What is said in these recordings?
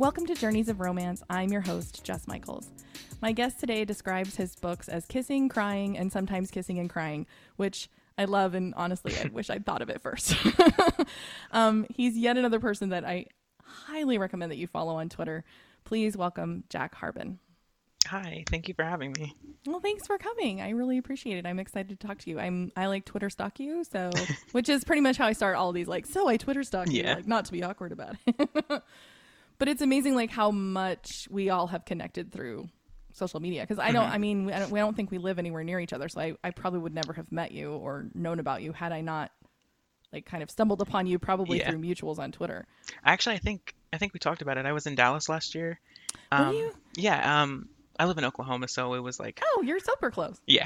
Welcome to Journeys of Romance. I'm your host, Jess Michaels. My guest today describes his books as kissing, crying, and sometimes kissing and crying, which I love, and honestly, I wish I'd thought of it first. He's yet another person that I highly recommend that you follow on Twitter. Please welcome Jack Harbin. Hi, thank you for having me. Well, thanks for coming. I really appreciate it. I'm excited to talk to you. I like Twitter stalk you, so which is pretty much how I start all of these. Like, so I Twitter stalk you, like not to be awkward about it. But it's amazing, like how much we all have connected through social media. Because I don't, I mean, we don't think we live anywhere near each other, so I probably would never have met you or known about you had I not like kind of stumbled upon you probably through mutuals on Twitter. Actually, I think we talked about it. I was in Dallas last year. Were you? Yeah. I live in Oklahoma, so it was like. Oh, you're super close. Yeah.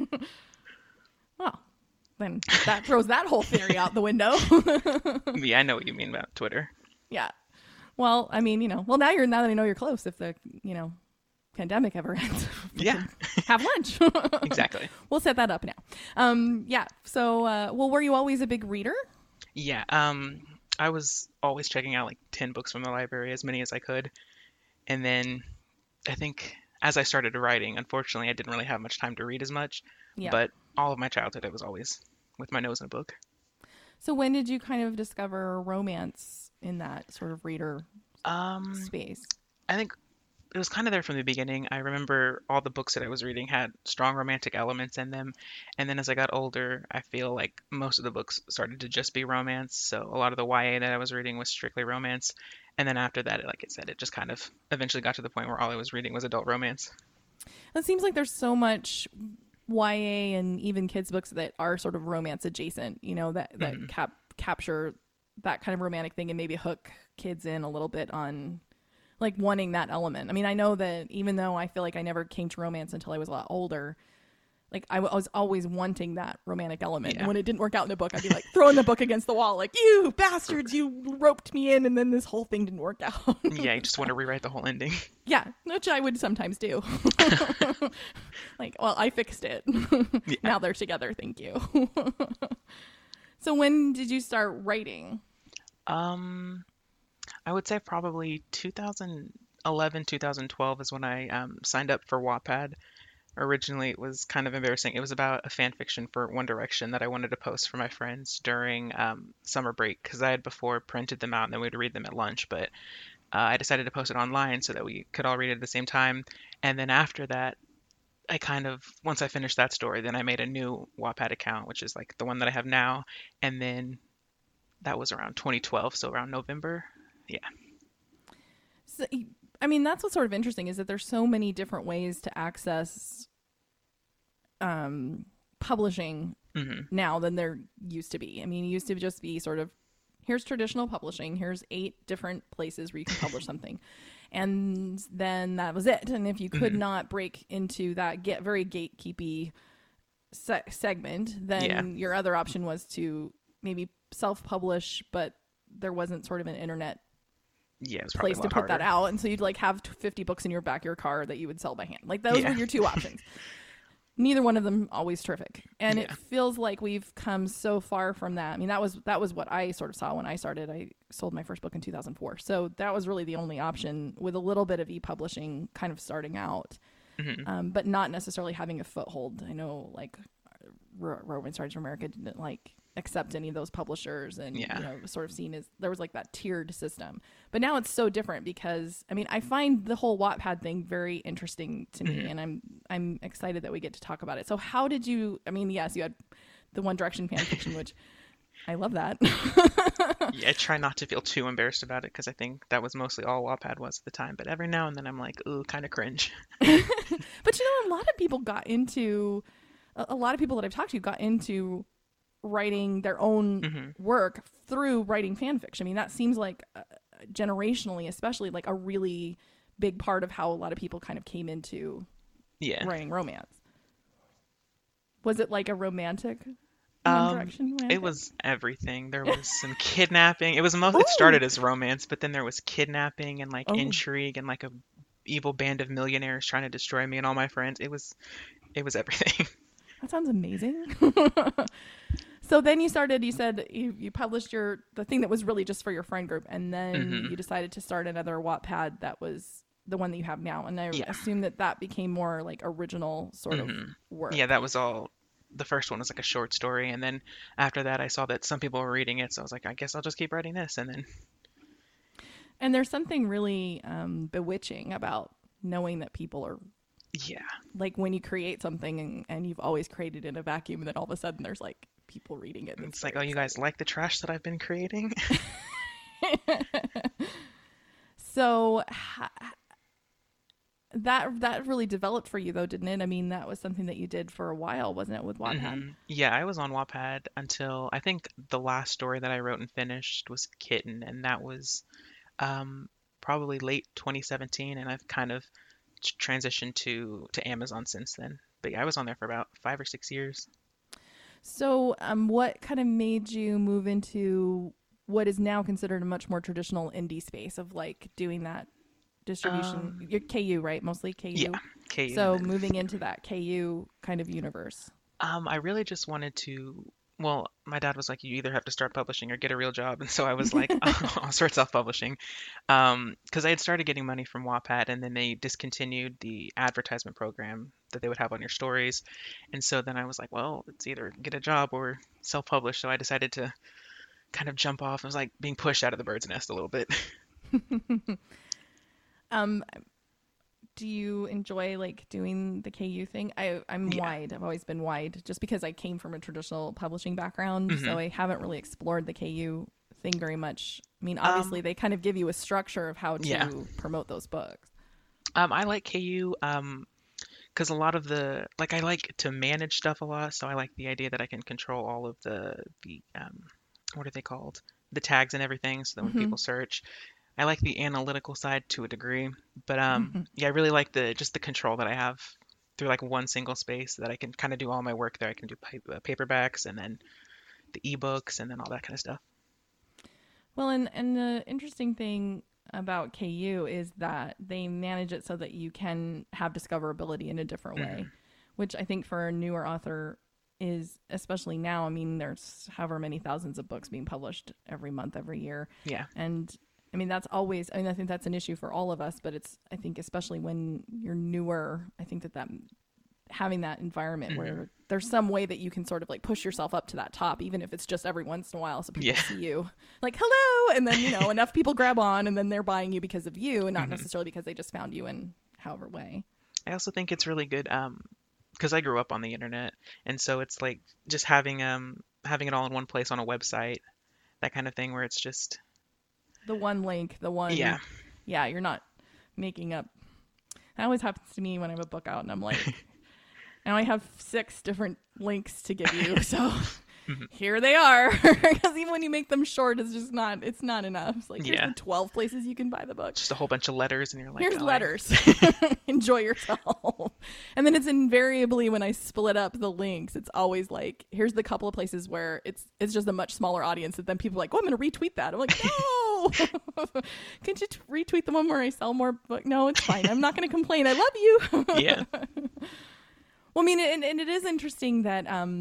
Well, then that throws that whole theory out the window. Yeah, I know what you mean about Twitter. Yeah. Well, I mean, now that I know you're close, if the, pandemic ever ends, yeah, have lunch. Exactly. We'll set that up now. Yeah. So, were you always a big reader? Yeah. I was always checking out like 10 books from the library, as many as I could. And then I think as I started writing, unfortunately, I didn't really have much time to read as much. Yeah. But all of my childhood, I was always with my nose in a book. So when did you kind of discover romance in that sort of reader space? I think it was kind of there from the beginning. I remember all the books that I was reading had strong romantic elements in them. And then as I got older, I feel like most of the books started to just be romance. So a lot of the YA that I was reading was strictly romance. And then after that, like I said, it just kind of eventually got to the point where all I was reading was adult romance. It seems like there's so much YA and even kids books that are sort of romance adjacent, that capture that kind of romantic thing and maybe hook kids in a little bit on like wanting that element. I mean, I know that even though I feel like I never came to romance until I was a lot older, like I was always wanting that romantic element. Yeah. And when it didn't work out in a book, I'd be like throwing the book against the wall, like, you bastards, you roped me in, and then this whole thing didn't work out. Yeah, you just want to rewrite the whole ending. Yeah, which I would sometimes do. Like, well, I fixed it. Yeah. Now they're together, thank you. So when did you start writing? I would say probably 2011, 2012 is when I signed up for Wattpad. Originally, it was kind of embarrassing. It was about a fan fiction for One Direction that I wanted to post for my friends during summer break because I had before printed them out and then we'd read them at lunch. But I decided to post it online so that we could all read it at the same time. And then after that, once I finished that story, then I made a new Wattpad account, which is like the one that I have now. And then that was around 2012, so around November. Yeah. So, I mean, that's what's sort of interesting is that there's so many different ways to access publishing now than there used to be. I mean, it used to just be sort of, here's traditional publishing, here's 8 different places where you can publish something. And then that was it. And if you could not break into that very gatekeepy segment, then your other option was to maybe self-publish, but there wasn't sort of an internet place to put that out. And so you'd like have 50 books in your back of your car that you would sell by hand. Like those were your 2 options. Neither one of them always terrific. And it feels like we've come so far from that. I mean, that was what I sort of saw when I started. I sold my first book in 2004. So that was really the only option with a little bit of e-publishing kind of starting out, but not necessarily having a foothold. I know like Romance Writers of America didn't like accept any of those publishers and it was sort of seen as there was like that tiered system. But now it's so different because I mean I find the whole Wattpad thing very interesting to me and I'm excited that we get to talk about it. So how did you, I mean, yes, you had the One Direction fan fiction, which I love that. Yeah, I try not to feel too embarrassed about it because I think that was mostly all Wattpad was at the time, but every now and then I'm like, ooh, kind of cringe. But a lot of people got into a lot of people that I've talked to got into writing their own work through writing fan fiction. I mean, that seems like generationally, especially like a really big part of how a lot of people kind of came into writing romance. Was it like a romantic One Direction romantic? It was everything. There was some kidnapping. It started as romance, but then there was kidnapping and like intrigue and like a evil band of millionaires trying to destroy me and all my friends. It was everything. That sounds amazing. So then you started, you said you published the thing that was really just for your friend group, and then Hmm. you decided to start another Wattpad that was the one that you have now. And I Yeah. assume that became more like original sort of Hmm. Yeah, work. that was all. The first one was like a short story, and then after that, I saw that some people were reading it, so I was like, I guess I'll just keep writing this, and then And there's something really bewitching about knowing that people are yeah, like when you create something and you've always created in a vacuum, and then all of a sudden there's like people reading it. That's it's like, very oh, you guys exciting. like the trash that I've been creating? So that really developed for you though, didn't it? I mean, that was something that you did for a while, wasn't it, with Wattpad? Yeah, I was on Wattpad until I think the last story that I wrote and finished was Kitten, and that was um, probably late 2017, and I've kind of transitioned to Amazon since then. But yeah, I was on there for about 5 or 6 years. So, what kind of made you move into what is now considered a much more traditional indie space of like doing that distribution? Um, Your KU, right? Mostly yeah, KU. KU, and So, then moving into that KU kind of universe. I really just wanted to. Well, my dad was like, you either have to start publishing or get a real job, and so I was like, I'll start self-publishing, because I had started getting money from Wattpad, and then they discontinued the advertisement program that they would have on your stories, and so then I was like, well, it's either get a job or self-publish. So I decided to kind of jump off. It was like being pushed out of the bird's nest a little bit. Um, do you enjoy like doing the KU thing? I'm Yeah. wide. I've always been wide just because I came from a traditional publishing background, Hmm. so I haven't really explored the KU thing very much. I mean, Um, obviously they kind of give you a structure of how yeah. to promote those books. I like KU. Because a lot of like I like to manage stuff a lot, so I like the idea that I can control all of the what are they called? The tags and everything, so that when Hmm. people search, I like the analytical side to a degree. But yeah, I really like the just the control that I have through like one single space that I can kind of do all my work there. I can do paperbacks and then the ebooks and then all that kind of stuff. Well, and the interesting thing about KU is that they manage it so that you can have discoverability in a different way, Hmm. which I think for a newer author is especially now. I mean, there's however many thousands of books being published every month, every year. Yeah. And I mean, that's always, I mean, I think that's an issue for all of us, but it's, I think, especially when you're newer, I think that having that environment Hmm. where there's some way that you can sort of like push yourself up to that top, even if it's just every once in a while, so people Yeah. see you like hello, and then enough people grab on, and then they're buying you because of you, and not Hmm. necessarily because they just found you in however way. I also think it's really good because I grew up on the internet, and so it's like just having it all in one place on a website, that kind of thing where it's just The one link, the one, yeah. yeah, you're not making up. That always happens to me when I have a book out, and I'm like, I only have 6 different links to give you, so Mhm. here they are. Because even when you make them short, it's not enough. It's like, here's Yeah, the 12 places you can buy the book. just a whole bunch of letters, and you're like, Here's oh, letters. Enjoy yourself. And then it's invariably when I split up the links, it's always like, here's the couple of places where it's just a much smaller audience. And then people are like, oh, I'm going to retweet that. I'm like, no. Can't you retweet the one where I sell more book? No, it's fine. I'm not going to complain. I love you. yeah. Well, I mean, and it is interesting that,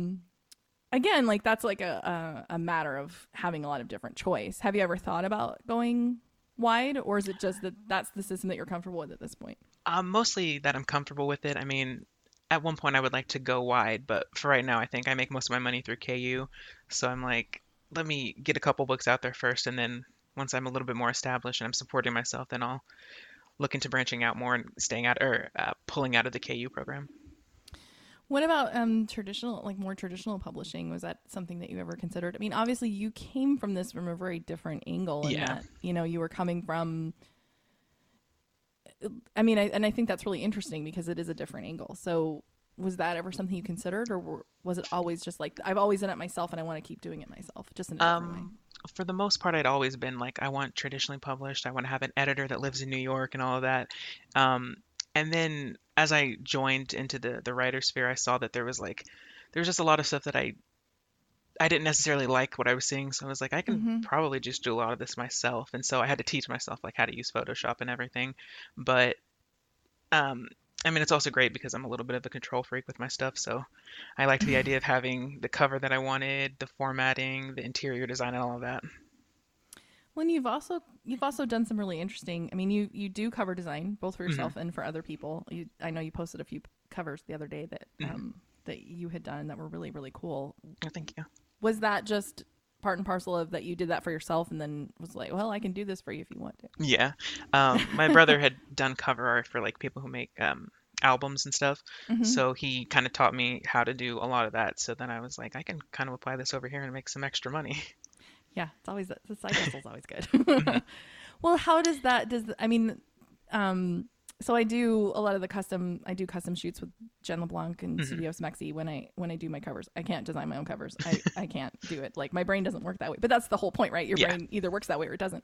again, like that's like a matter of having a lot of different choice. Have you ever thought about going wide, or is it just that that's the system that you're comfortable with at this point? Mostly that I'm comfortable with it. I mean, at one point I would like to go wide, but for right now, I think I make most of my money through KU, so I'm like, let me get a couple books out there first, and then once I'm a little bit more established and I'm supporting myself, then I'll look into branching out more and staying out or pulling out of the KU program. What about traditional, like more traditional publishing? Was that something that you ever considered? I mean, obviously you came from this from a very different angle in Yeah. that, you were coming from, I mean, and I think that's really interesting because it is a different angle. So was that ever something you considered, or was it always just like, I've always done it myself and I want to keep doing it myself, just in a different way? For the most part, I'd always been like, I want traditionally published. I want to have an editor that lives in New York and all of that. Um, and then as I joined into the writer sphere, I saw that there was just a lot of stuff that I didn't necessarily like what I was seeing. So I was like, I can Mm-hmm. probably just do a lot of this myself. And so I had to teach myself like how to use Photoshop and everything. But um, I mean, it's also great because I'm a little bit of a control freak with my stuff, so I liked the idea of having the cover that I wanted, the formatting, the interior design, and all of that. Well, and you've also done some really interesting. I mean, you do cover design both for yourself Hmm. and for other people. I know you posted a few covers the other day that Hmm. that you had done that were really really cool. Oh, thank you. Was that just part and parcel of that you did that for yourself and then was like, well, I can do this for you if you want to? Yeah. My brother had done cover art for like people who make albums and stuff. Hmm. So he kind of taught me how to do a lot of that. So then I was like, I can kind of apply this over here and make some extra money. Yeah, it's always the side hustle's always good. Hmm. Well, how does that does I mean, so I do a lot of the custom. I do custom shoots with Jen LeBlanc and Hmm. Studio Smexy when I do my covers. I can't design my own covers. I can't do it. Like my brain doesn't work that way. But that's the whole point, right? Your Yeah. brain either works that way or it doesn't.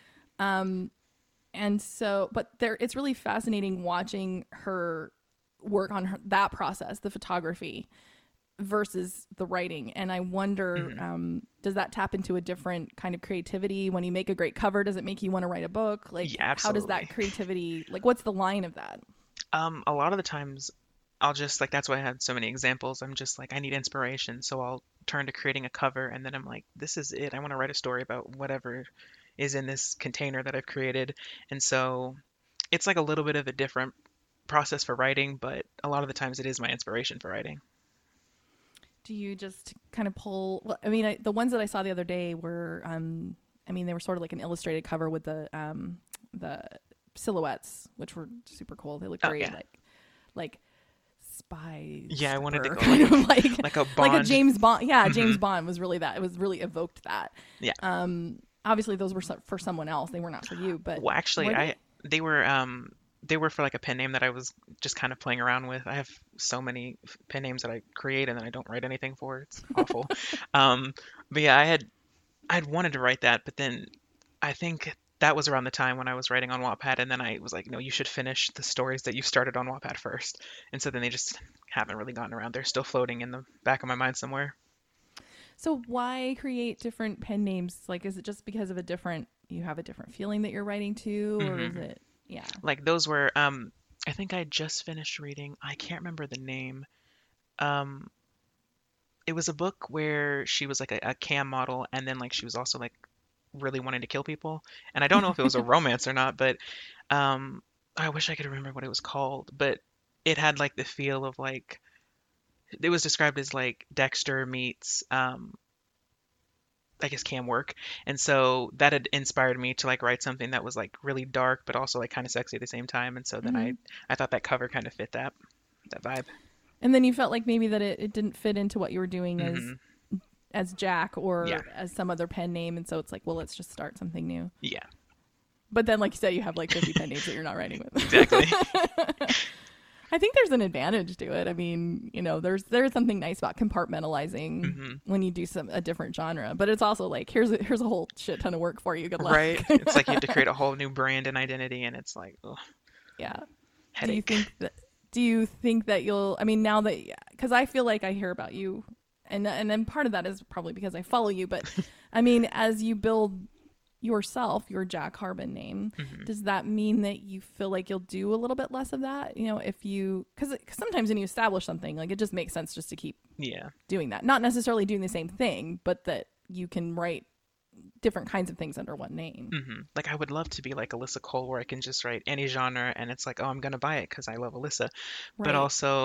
And so, but it's really fascinating watching her work on that process, the photography versus the writing. And I wonder, Hmm. does that tap into a different kind of creativity? When you make a great cover, does it make you want to write a book? Like, Yeah, how does that absolutely. creativity, like, what's the line of that? A lot of the times I'll just like that's why I had so many examples. I'm just like I need inspiration, so I'll turn to creating a cover and then I'm like, this is it. I want to write a story about whatever is in this container that I've created. And so it's like a little bit of a different process for writing, but a lot of the times it is my inspiration for writing. Do you just kind of pull? Well, I mean, the ones that I saw the other day were, I mean, they were sort of like an illustrated cover with the silhouettes, which were super cool. They look Oh very yeah. like spy Yeah, I wanted to stuffer, go kind of like a like a Bond. James Bond. Yeah, Hmm. James Bond was really that. It was really evoked that. Yeah. Obviously, those were for someone else. They were not for you, but Well, actually, were they? I they were for like a pen name that I was just kind of playing around with. I have so many pen names that I create and then I don't write anything for. It's awful. Um, but yeah, I'd wanted to write that, but then I think that was around the time when I was writing on Wattpad, and then I was like, no, you should finish the stories that you started on Wattpad first. And so then they just haven't really gotten around. They're still floating in the back of my mind somewhere. So why create different pen names? Like, is it just because of you have a different feeling that you're writing to, or is Hmm. it? Yeah. Like those were, I think I just finished reading. I can't remember the name. Um, it was a book where she was like a cam model, and then like she was also like really wanting to kill people. And I don't know if it was a romance or not, but um, I wish I could remember what it was called. But it had like the feel of like it was described as like Dexter meets I guess cam work. And so that had inspired me to like write something that was like really dark but also like kind of sexy at the same time. And so then Hmm. I thought that cover kind of fit that vibe. And then you felt like maybe that it didn't fit into what you were doing Hmm. as Jack Yeah. or as some other pen name, and so it's like, well, let's just start something new. Yeah. But then, like you said, you have like 50 pen names that you're not writing with. Exactly. I think there's an advantage to it. I mean, there's something nice about compartmentalizing Hmm. when you do a different genre, but it's also like here's a whole shit ton of work for you. Good luck. Right. It's like you have to create a whole new brand and identity, and it's like, ugh, Yeah. Do you headache. think that? Do you think that you'll? I mean, now that because I feel like I hear about you, and then part of that is probably because I follow you. But I mean, as you build yourself, your Jack Harbin name, Hmm. does that mean that you feel like you'll do a little bit less of that? If you because sometimes when you establish something, like it just makes sense just to keep Yeah. doing that, not necessarily doing the same thing, but that you can write different kinds of things under one name. Like I would love to be like Alyssa Cole, where I can just write any genre, and it's like, oh, I'm gonna buy it because I love Alyssa. But Right. also,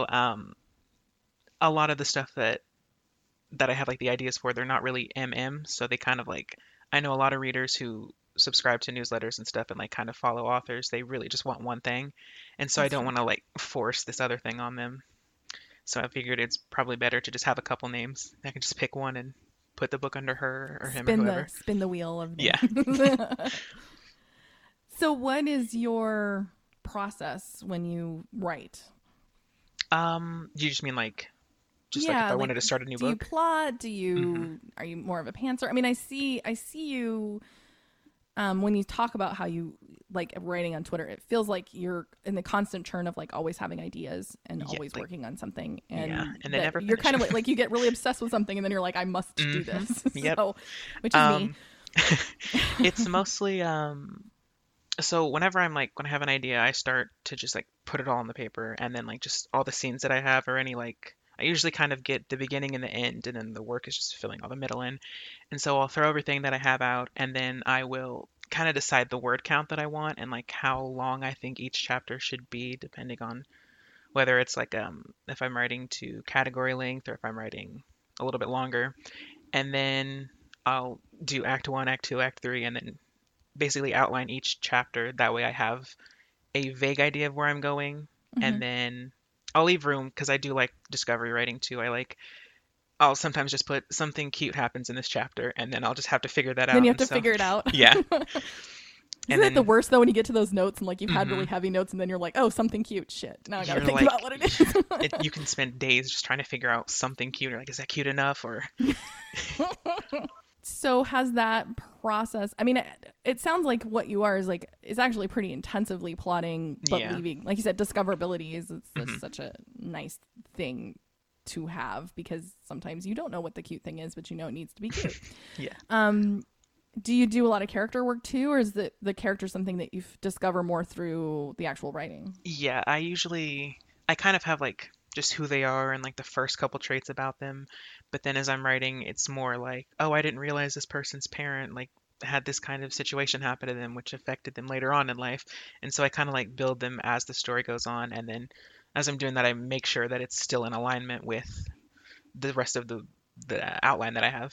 a lot of the stuff that I have like the ideas for, they're not really so they kind of like I know a lot of readers who subscribe to newsletters and stuff and like kind of follow authors. They really just want one thing, and so I That's don't true. want to like force this other thing on them. So I figured it's probably better to just have a couple names. I can just pick one and put the book under her or him or whoever. Spin the wheel of Yeah. names. So, what is your process when you write? You just mean like just like if Yeah, I like wanted to start a new do you book? plot? Hmm. Are you more of a pantser? I mean, I see you when you talk about how you like writing on Twitter. It feels like you're in the constant churn of like always having ideas and Yeah, always like working on something, yeah, and and they that never you're finish. kind of like you get really obsessed with something, and then you're like, I must do Hmm. this. Yep. So, which is me. Um, it's mostly So whenever I'm like when I have an idea, I start to just like put it all on the paper, and then like just all the scenes that I have or any like I usually kind of get the beginning and the end, and then the work is just filling all the middle in. And so I'll throw everything that I have out, and then I will kind of decide the word count that I want and like how long I think each chapter should be, depending on whether it's like if I'm writing to category length or if I'm writing a little bit longer. And then I'll do act 1, act 2, act 3, and then basically outline each chapter. That way I have a vague idea of where I'm going, Hmm. and then I'll leave room because I do like discovery writing too. I'll sometimes just put something cute happens in this chapter, and then I'll just have to figure that Then out. you have And to so figure it out. yeah, Isn't and it the then worst though when you get to those notes and like you've had really mhm, heavy notes and then you're like, oh, something cute. Shit. Now I gotta you're think like about what it is. you can spend days just trying to figure out something cute. Or like, is that cute enough? Or So has that process, I mean, it sounds like what you are is like, is actually pretty intensively plotting, but yeah, leaving, like you said, discoverability is it's hmm just such a nice thing to have because sometimes you don't know what the cute thing is, but you know it needs to be cute. yeah. Um, do you do a lot of character work too, or is the character something that you discover more through the actual writing? Yeah, I kind of have like just who they are and like the first couple traits about them, but then as I'm writing, it's more like, oh, I didn't realize this person's parent like had this kind of situation happen to them which affected them later on in life. And so I kind of like build them as the story goes on, and then as I'm doing that, I make sure that it's still in alignment with the rest of the outline that I have.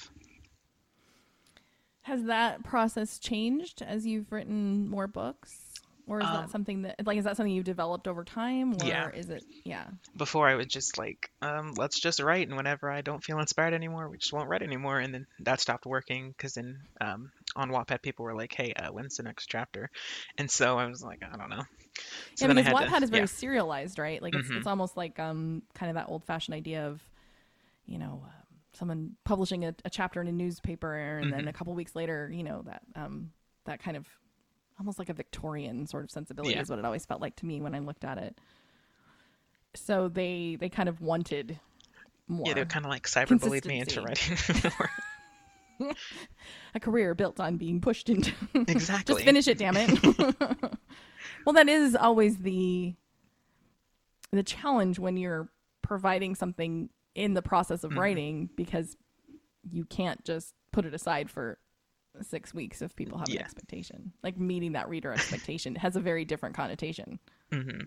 Has that process changed as you've written more books? Or is that Um, something is that something you've developed over time? yeah. Or is it, yeah. Before I would just like, let's just write, and whenever I don't feel inspired anymore, we just won't write anymore, and then that stopped working because then on Wattpad people were like, hey, when's the next chapter? And so I was like, I don't know. So Yeah, then I because had to, Wattpad is very yeah, serialized, right? Like hmm it's almost like kind of that old fashioned idea of, someone publishing a chapter in a newspaper and then hmm a couple weeks later, that kind of almost like a Victorian sort of sensibility yeah, is what it always felt like to me when I looked at it. So they kind of wanted yeah. They more kind of like cyberbullied me into consistency, writing more. a career built on being pushed into. Just Exactly. finish it, damn it. Well, that is always the challenge when you're providing something in the process of hmm writing because you can't just put it aside for 6 weeks if people have an Yeah. expectation. Like meeting that reader expectation has a very different connotation. hmm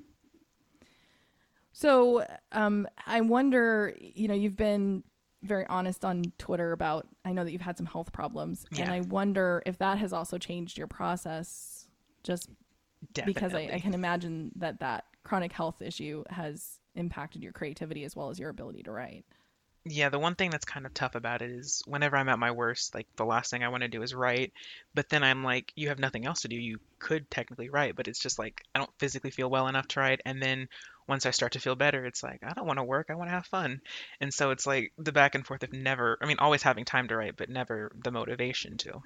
So I wonder, you've been very honest on Twitter about, I know that you've had some health problems, and Yeah, I wonder if that has also changed your process just because I definitely. can imagine that chronic health issue has impacted your creativity as well as your ability to write. Yeah, the one thing that's kind of tough about it is whenever I'm at my worst, like the last thing I want to do is write, but then I'm like, you have nothing else to do. You could technically write, but it's just like I don't physically feel well enough to write. And then once I start to feel better, it's like I don't want to work, I want to have fun. And so it's like the back and forth of never, I mean, always having time to write, but never the motivation to.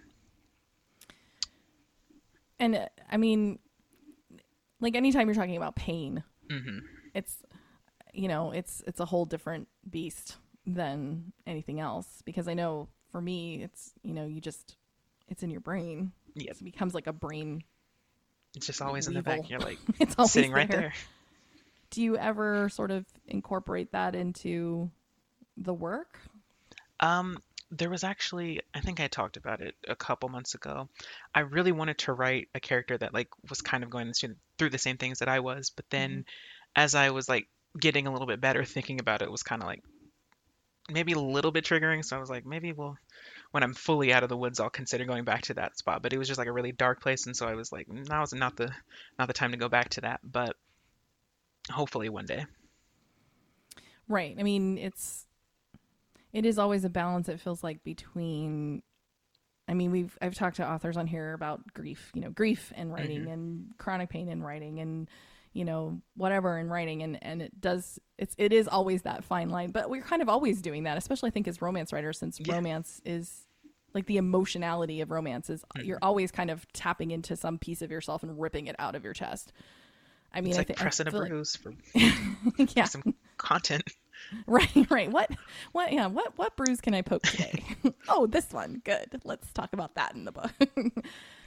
And I mean, like anytime you're talking about pain, Hmm it's it's a whole different beast than anything else because I know for me it's it's in your brain. Yep. It becomes like a brain It's just always in the back. weevil. You're like It's always sitting right there. there. Do you ever sort of incorporate that into the work? Um, there was actually, I think I talked about it a couple months ago. I really wanted to write a character that like was kind of going through the same things that I was, but Hmm. then as I was like getting a little bit better thinking about it was kind of like maybe a little bit triggering. So I was like, maybe when I'm fully out of the woods, I'll consider going back to that spot. But it was just like a really dark place, and so I was like, now is not the time to go back to that. But hopefully one day. Right. I mean, it is always a balance. It feels like between. I mean, I've talked to authors on here about grief, grief and writing, Hmm and chronic pain and writing, and whatever in writing, and it is always that fine line. But we're kind of always doing that, especially I think as romance writers, since Yeah. romance is like the emotionality of romance is you're hmm always kind of tapping into some piece of yourself and ripping it out of your chest. I mean, It's I like think I pressing a feel like bruise for yeah, some content. right. What bruise can I poke today? Oh, this one. Good. Let's talk about that in the book.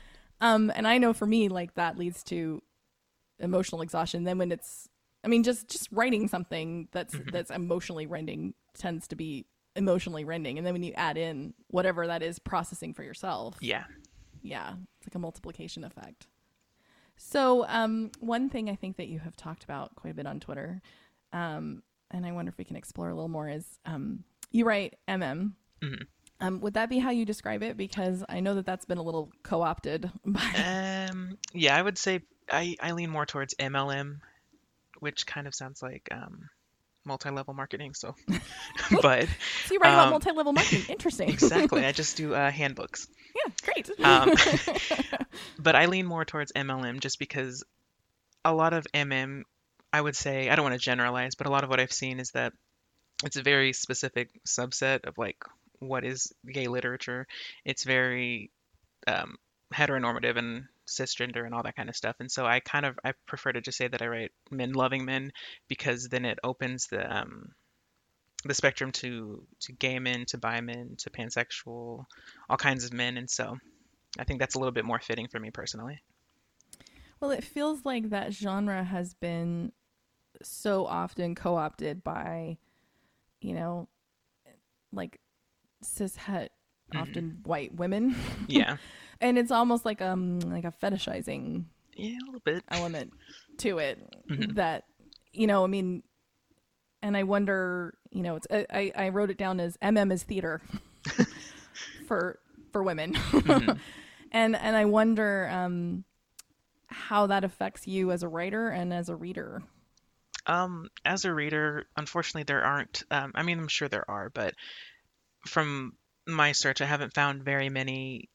And I know for me, like that leads to emotional exhaustion. Then when it's, I mean, just writing something that's emotionally rending tends to be emotionally rending. And then when you add in whatever that is processing for yourself, Yeah. yeah, it's like a multiplication effect. So one thing I think that you have talked about quite a bit on Twitter, and I wonder if we can explore a little more, is you write would that be how you describe it? Because I know that that's been a little co-opted by. Yeah, I would say I lean more towards MLM, which kind of sounds like multi-level marketing. So, but So you write about multi-level marketing. Interesting. exactly. I just do handbooks. Yeah, great. But I lean more towards MLM just because a lot of MM, I would say, I don't want to generalize, but a lot of what I've seen is that it's a very specific subset of like what is gay literature. It's very um, heteronormative and cisgender and all that kind of stuff. And so I prefer to just say that I write men loving men because then it opens the spectrum to gay men, to bi men, to pansexual, all kinds of men. And so I think that's a little bit more fitting for me personally. Well, it feels like that genre has been so often co-opted by, you know, like cishet, often white women. Yeah. And it's almost like a fetishizing Yeah, a little bit. element to it that, I mean, and I wonder, it's I wrote it down as is theater for women. And I wonder how that affects you as a writer and as a reader. As a reader, unfortunately, there aren't. I mean, I'm sure there are, but from my search, I haven't found very many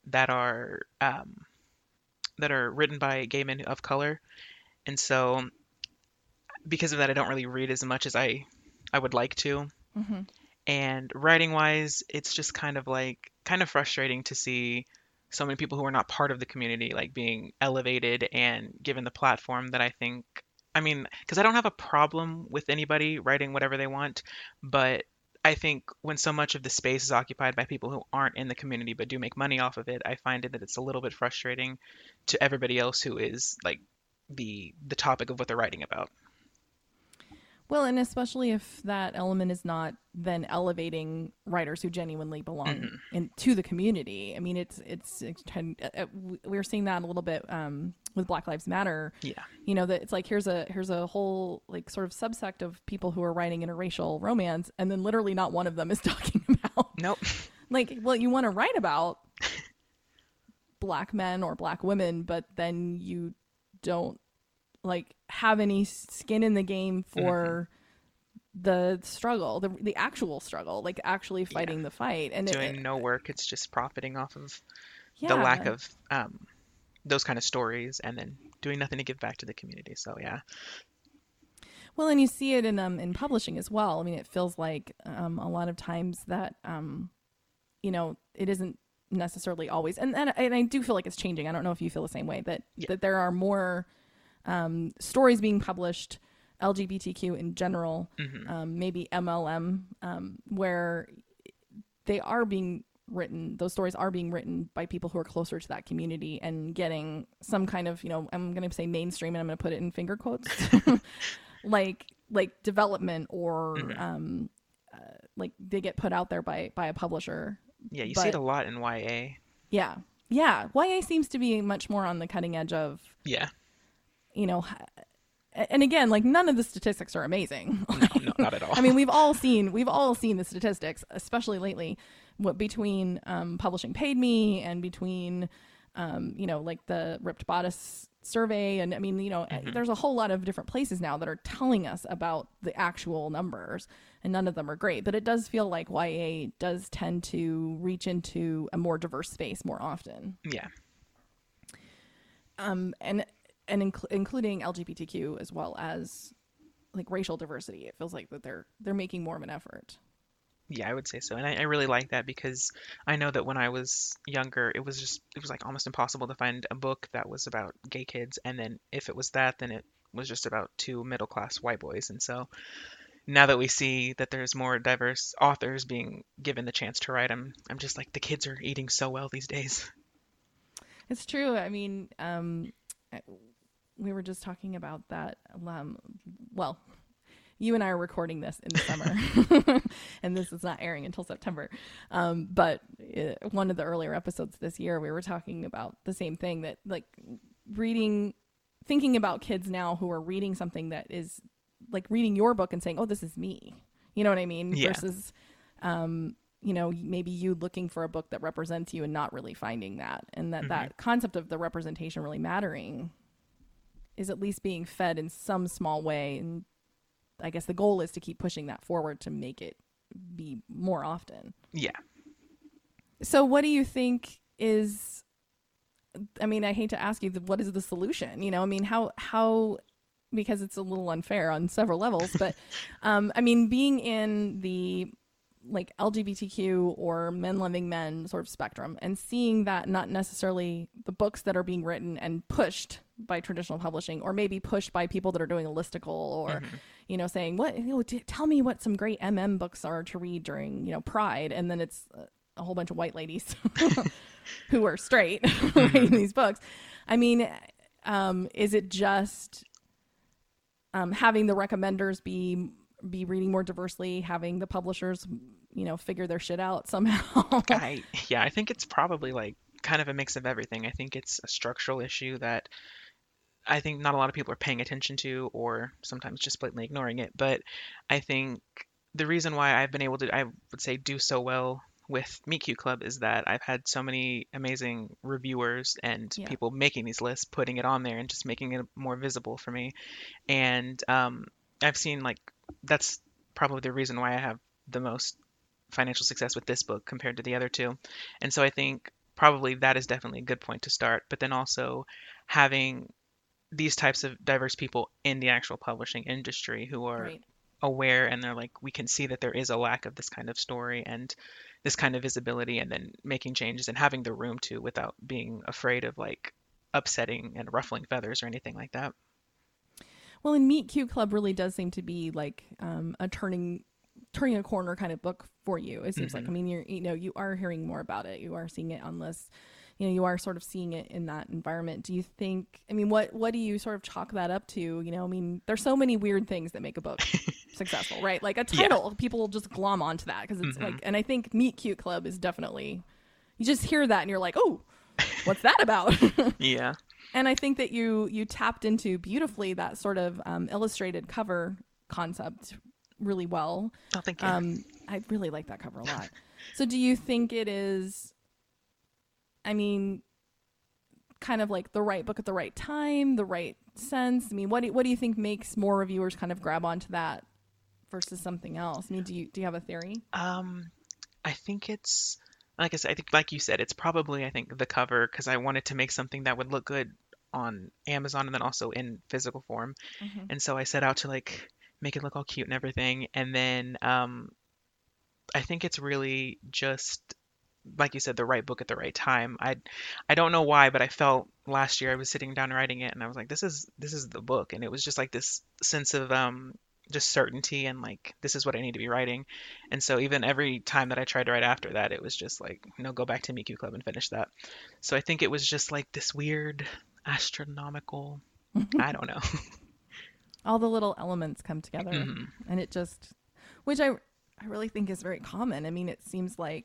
that are written by gay men of color, and so because of that, I don't really read as much as I would like to. And writing wise, it's just kind of frustrating to see so many people who are not part of the community like being elevated and given the platform that I think. I mean, because I don't have a problem with anybody writing whatever they want, but I think when so much of the space is occupied by people who aren't in the community but do make money off of it, I find that it's a little bit frustrating to everybody else who is like the topic of what they're writing about. Well, and especially if that element is not then elevating writers who genuinely belong to the community. I mean, we're seeing that a little bit with Black Lives Matter. Yeah. That it's like here's a whole like sort of subsect of people who are writing interracial romance, and then literally not one of them is talking about. Nope. Like, well, you want to write about Black men or Black women, but then you don't like have any skin in the game for the struggle, the actual struggle, like actually fighting the fight and doing no work. It's just profiting off of the lack of those kind of stories and then doing nothing to give back to the community. So yeah. Well, and you see it in publishing as well. I mean, it feels like a lot of times that it isn't necessarily always, and I do feel like it's changing. I don't know if you feel the same way that there are more stories being published, LGBTQ in general, maybe MLM, where they are being written, those stories are being written by people who are closer to that community and getting some kind of, I'm going to say mainstream and I'm going to put it in finger quotes, like development or like they get put out there by a publisher. Yeah, you see it a lot in YA. Yeah. Yeah. YA seems to be much more on the cutting edge of, and again, like none of the statistics are amazing. No, not at all. I mean, we've all seen the statistics, especially lately, between Publishing Paid Me and between, like the Ripped Bodice survey. And I mean, there's a whole lot of different places now that are telling us about the actual numbers, and none of them are great. But it does feel like YA does tend to reach into a more diverse space more often. Yeah. And including LGBTQ as well as like racial diversity. It feels like that they're making more of an effort. Yeah, I would say so. And I really like that because I know that when I was younger, it was like almost impossible to find a book that was about gay kids. And then if it was that, then it was just about two middle-class white boys. And so now that we see that there's more diverse authors being given the chance to write them, I'm just like, the kids are eating so well these days. It's true. I mean, we were just talking about that. Well, you and I are recording this in the summer, and this is not airing until September. But one of the earlier episodes this year, we were talking about the same thing, that like thinking about kids now who are reading something that is like reading your book and saying, oh, this is me. You know what I mean? Yeah. Versus, maybe you looking for a book that represents you and not really finding that. And that concept of the representation really mattering is at least being fed in some small way. And I guess the goal is to keep pushing that forward to make it be more often. Yeah. So what do you think is, I mean, I hate to ask you, what is the solution? You know, I mean, how, because it's a little unfair on several levels, but I mean, being in the like LGBTQ or men loving men sort of spectrum and seeing that not necessarily the books that are being written and pushed by traditional publishing, or maybe pushed by people that are doing a listicle or, saying tell me what some great books are to read during, Pride. And then it's a whole bunch of white ladies who are straight writing these books. I mean, is it just having the recommenders be reading more diversely, having the publishers, figure their shit out somehow? I think it's probably like kind of a mix of everything. I think it's a structural issue that I think not a lot of people are paying attention to, or sometimes just blatantly ignoring it. But I think the reason why I've been able to, I would say, do so well with Meet Cute Club is that I've had so many amazing reviewers and people making these lists, putting it on there and just making it more visible for me. And I've seen like that's probably the reason why I have the most financial success with this book compared to the other two. And so I think probably that is definitely a good point to start. But then also having these types of diverse people in the actual publishing industry who are aware, and they're like, we can see that there is a lack of this kind of story and this kind of visibility, and then making changes and having the room to, without being afraid of like upsetting and ruffling feathers or anything like that. Well, and Meet Cute Club really does seem to be like a turning a corner kind of book for you. It seems like, I mean, you are hearing more about it. You are seeing it on lists. You are sort of seeing it in that environment. Do you think, I mean, what do you sort of chalk that up to? I mean, there's so many weird things that make a book successful, right? Like a title, people will just glom onto that because it's like, and I think Meet Cute Club is definitely, you just hear that and you're like, oh, what's that about? Yeah. And I think that you tapped into beautifully that sort of illustrated cover concept really well. Oh, thank you. I really like that cover a lot. So do you think it is, I mean, kind of like the right book at the right time, the right sense? I mean, what do you think makes more reviewers kind of grab onto that versus something else? I mean, do you have a theory? I think it's, like I said, I think like you said, it's probably, I think, the cover, because I wanted to make something that would look good on Amazon and then also in physical form. And so I set out to like make it look all cute and everything. And then I think it's really just, like you said, the right book at the right time. I don't know why, but I felt last year I was sitting down writing it and I was like, this is the book. And it was just like this sense of just certainty and like, this is what I need to be writing. And so even every time that I tried to write after that, it was just like, go back to Meet Cute Club and finish that. So I think it was just like this weird astronomical, I don't know. All the little elements come together and it just, which I really think is very common. I mean, it seems like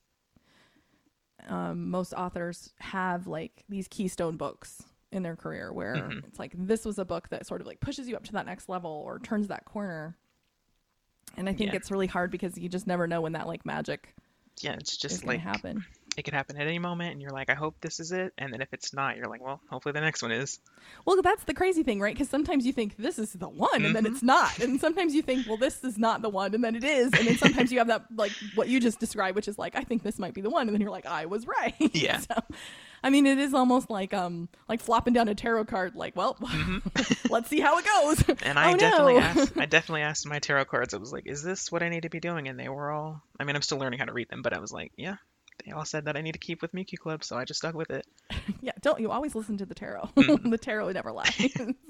most authors have like these keystone books in their career where it's like, this was a book that sort of like pushes you up to that next level or turns that corner. And I think it's really hard because you just never know when that like magic it's just is like happen. It could happen at any moment and you're like, I hope this is it. And then if it's not, you're like, well, hopefully the next one is. Well, that's the crazy thing, right? Because sometimes you think this is the one and then it's not. And sometimes you think, well, this is not the one and then it is. And then sometimes you have that, like what you just described, which is like, I think this might be the one. And then you're like, I was right. Yeah. So, I mean, it is almost like flopping down a tarot card, like, well, let's see how it goes. And I definitely asked my tarot cards. I was like, is this what I need to be doing? And they were all, I mean, I'm still learning how to read them, but I was like, yeah. They all said that I need to keep with Meet Cute Club, so I just stuck with it. Yeah, don't you always listen to the tarot? The tarot never lies.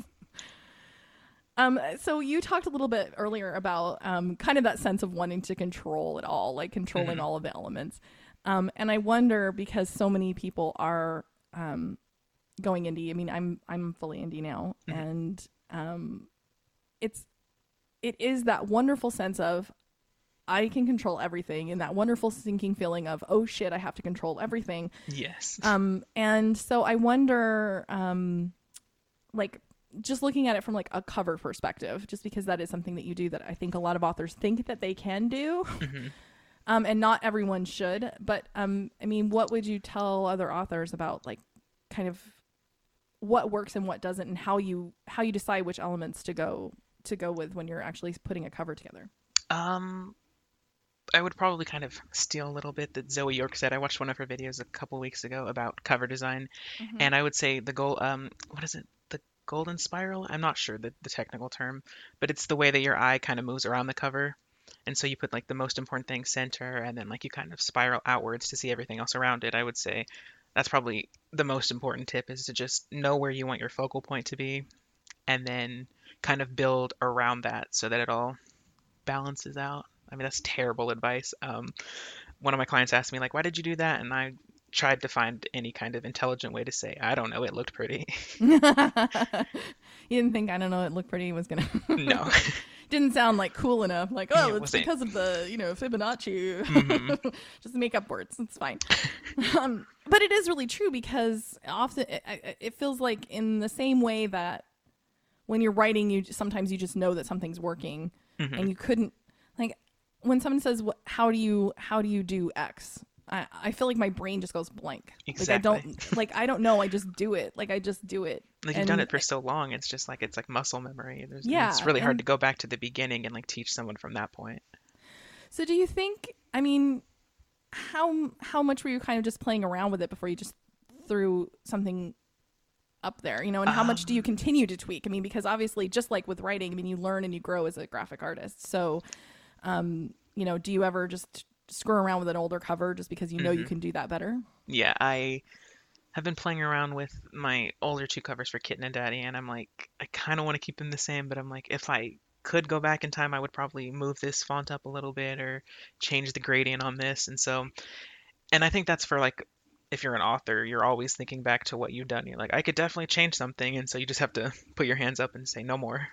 So you talked a little bit earlier about kind of that sense of wanting to control it all, like controlling all of the elements. And I wonder, because so many people are going indie. I mean, I'm fully indie now, Mhm. and it's it is that wonderful sense of I can control everything, and that wonderful sinking feeling of oh shit, I have to control everything. Yes. And so I wonder, like just looking at it from like a cover perspective, just because that is something that you do that I think a lot of authors think that they can do. Mhm. And not everyone should. But I mean, what would you tell other authors about like kind of what works and what doesn't, and how you decide which elements to go with when you're actually putting a cover together? Um, I would probably kind of steal a little bit that Zoe York said. I watched one of her videos a couple weeks ago about cover design, Mm-hmm. and I would say the goal, what is it? The golden spiral? I'm not sure the technical term, but it's the way that your eye kind of moves around the cover. And so you put like the most important thing center, and then like you kind of spiral outwards to see everything else around it. I would say that's probably the most important tip, is to just know where you want your focal point to be, and then kind of build around that so that it all balances out. I mean, that's terrible advice. One of my clients asked me like, "Why did you do that?" And I tried to find any kind of intelligent way to say, "I don't know, it looked pretty." You didn't think I don't know it looked pretty was gonna No. didn't sound like cool enough. Like Yeah, oh, it it's wasn't. because of the Fibonacci. Hmm. Just make up words. It's fine. But it is really true because often it feels like in the same way that when you're writing, you sometimes you just know that something's working, Hmm. and you couldn't like when someone says how do you do X. I feel like my brain just goes blank. Exactly. I don't know. I just do it. Like I just do it. Like you've done And it for so long, it's like muscle memory. It's yeah. really hard And to go back to the beginning and like teach someone from that point. so do you think, I mean, how much were you kind of just playing around with it before you just threw something up there, and how much do you Um, continue to tweak? I mean, because obviously just like with writing, I mean, you learn and you grow as a graphic artist. So, do you ever just screw around with an older cover just because you know you mhm. can do that better? Yeah, I have been playing around with my older two covers for Kitten and Daddy, and I'm like, I kind of want to keep them the same, but I'm like, if I could go back in time, I would probably move this font up a little bit or change the gradient on this. And so, and I think that's for like, if you're an author, you're always thinking back to what you've done. You're like, I could definitely change something, and so you just have to put your hands up and say no more.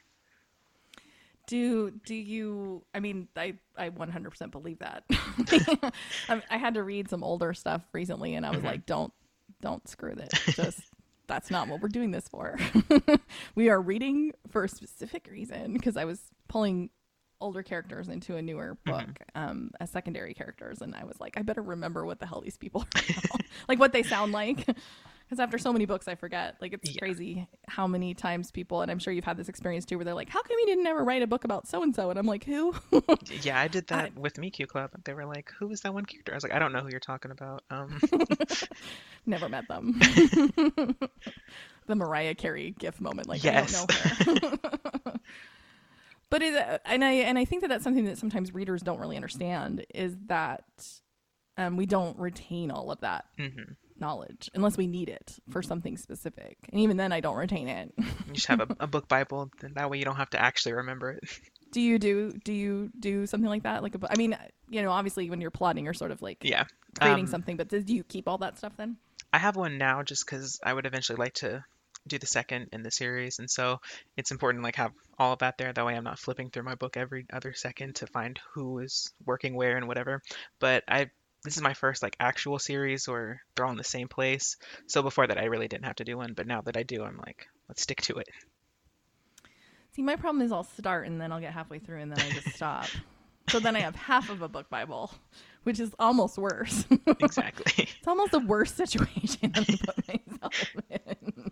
Do you? I mean, I 100% believe that. I had to read some older stuff recently, and I was Hmm. like, don't screw it. Just that's not what we're doing this for. We are reading for a specific reason because I was pulling older characters into a newer Hmm. book as secondary characters, and I was like, I better remember what the hell these people are now. Like what they sound like. Because after so many books, I forget. Like it's Yeah. crazy how many times people, and I'm sure you've had this experience too, where they're like, "How come you didn't ever write a book about so and so?" And I'm like, "Who?" Yeah, I did I that with Miku Club. They were like, "Who is that one character?" I was like, "I don't know who you're talking about." never met them. The Mariah Carey gif moment, like I don't Yes. know her. But I think that that's something that sometimes readers don't really understand is that we don't retain all of that Hmm. knowledge unless we need it for something specific, and even then, I don't retain it. You just have a book Bible, then that way you don't have to actually remember it. Do you do something like that? Like I mean, obviously when you're plotting, you're sort of like Yeah. creating Um, something, but do you keep all that stuff then? I have one now just because I would eventually like to do the second in the series, and so it's important to like have all of that there. That way, I'm not flipping through my book every other second to find who is working where and whatever. But this is my first like actual series where they're all in the same place. So before that, I really didn't have to do one, but now that I do, I'm like, let's stick to it. See, my problem is I'll start and then I'll get halfway through and then I just stop. So then I have half of a book Bible, which is almost worse. Exactly. It's almost a worse situation than I put myself in.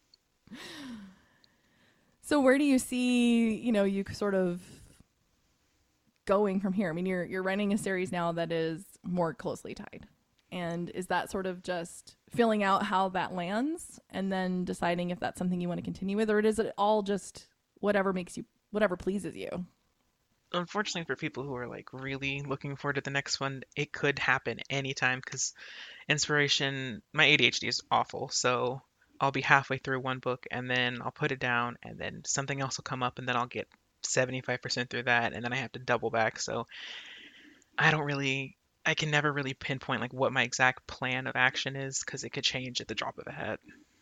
So where do you see, you sort of going from here? I mean, you're writing a series now that is more closely tied. And is that sort of just filling out how that lands and then deciding if that's something you want to continue with, or is it all just whatever pleases you? Unfortunately for people who are like really looking forward to the next one, it could happen anytime because my ADHD is awful. So I'll be halfway through one book and then I'll put it down and then something else will come up and then I'll get 75% through that and then I have to double back. So I don't really I can never really pinpoint like what my exact plan of action is because it could change at the drop of a hat.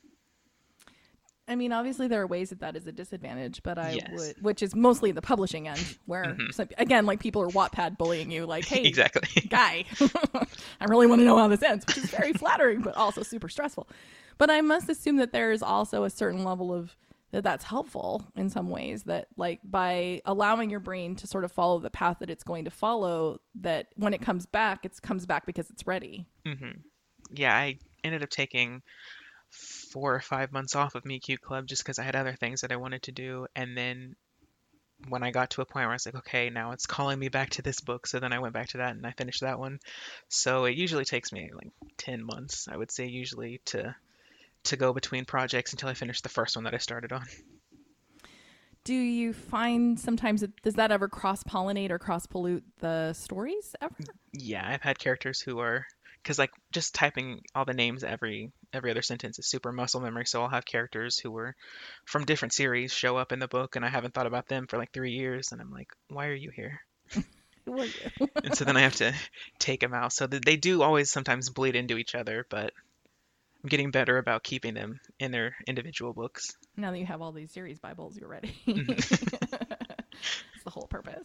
I mean, obviously there are ways that is a disadvantage, but Yes. which is mostly the publishing end, where again, like people are Wattpad bullying you, like, hey, Exactly. guy, I really want to know how this ends, which is very flattering, but also super stressful. But I must assume that there is also a certain level of that's helpful in some ways, that like by allowing your brain to sort of follow the path that it's going to follow, that when it comes back because it's ready. Yeah, I ended up taking 4 or 5 months off of Meet Cute Club just because I had other things that I wanted to do. And then when I got to a point where I was like, okay, now it's calling me back to this book. So then I went back to that and I finished that one. So it usually takes me like 10 months, I would say, usually to go between projects until I finish the first one that I started on. Do you find sometimes does that ever cross-pollinate or cross-pollute the stories ever? Yeah, I've had characters who are, because like just typing all the names every other sentence is super muscle memory. So I'll have characters who were from different series show up in the book, and I haven't thought about them for like 3 years, and I'm like, why are you here? Who are you? And so then I have to take them out. So they do always sometimes bleed into each other, but I'm getting better about keeping them in their individual books. Now that you have all these series Bibles, you're ready. It's the whole purpose.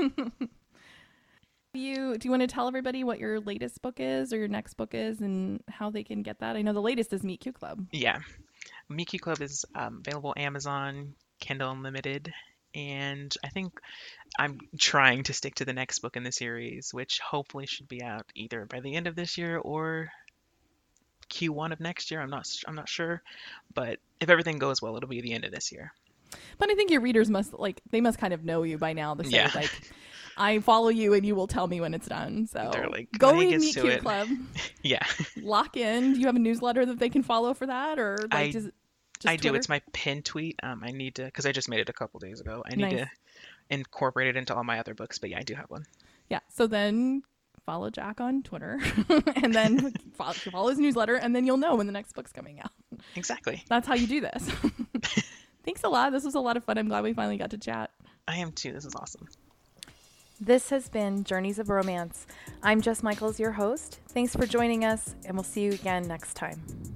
Do you want to tell everybody what your latest book is or your next book is and how they can get that? I know the latest is Meet Cute Club. Yeah. Meet Cute Club is available Amazon, Kindle Unlimited, and I think I'm trying to stick to the next book in the series, which hopefully should be out either by the end of this year or Q1 of next year. I'm not sure, but if everything goes well, it'll be the end of this year. But I think your readers must kind of know you by now. To say, Yeah. like, I follow you and you will tell me when it's done. So They're like, go when he read gets Meet to Cute it. Club. Yeah. Lock in. Do you have a newsletter that they can follow for that, or like just I do. Twitter? It's my pin tweet. I need to, because I just made it a couple days ago. I need Nice. to incorporate it into all my other books. But yeah, I do have one. Yeah. So then follow Jack on Twitter and then follow his newsletter, and then you'll know when the next book's coming out. Exactly. That's how you do this. Thanks a lot. This was a lot of fun. I'm glad we finally got to chat. I am too. This is awesome. This has been Journeys of Romance. I'm Jess Michaels, your host. Thanks for joining us, and we'll see you again next time.